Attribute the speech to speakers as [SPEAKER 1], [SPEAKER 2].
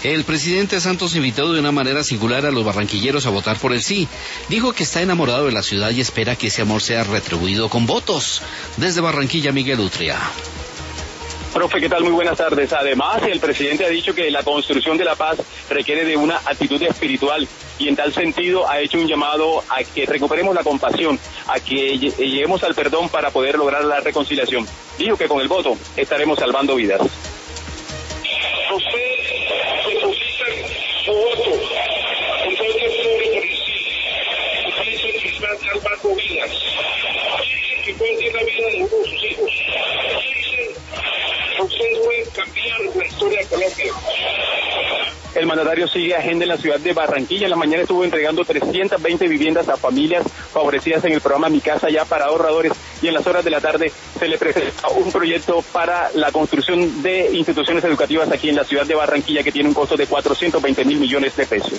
[SPEAKER 1] El presidente Santos invitó de una manera singular a los barranquilleros a votar por el sí. Dijo que está enamorado de la ciudad y espera que ese amor sea retribuido con votos. Desde Barranquilla, Miguel Utria.
[SPEAKER 2] Profe, ¿qué tal? Muy buenas tardes. Además, el presidente ha dicho que la construcción de la paz requiere de una actitud espiritual y en tal sentido ha hecho un llamado a que recuperemos la compasión, a que lleguemos al perdón para poder lograr la reconciliación. Dijo que con el voto estaremos salvando vidas.
[SPEAKER 3] Usted deposita su voto con todo el pueblo por el sí. Usted dice que está salvando vidas. Dice que puede ser la vida de uno de sus hijos. Ustedes pueden cambiar la historia de Colombia.
[SPEAKER 2] El mandatario sigue agenda en la ciudad de Barranquilla. En la mañana estuvo entregando 320 viviendas a familias favorecidas en el programa Mi Casa Ya para ahorradores y en las horas de la tarde se le presenta un proyecto para la construcción de instituciones educativas aquí en la ciudad de Barranquilla que tiene un costo de 420.000 millones de pesos.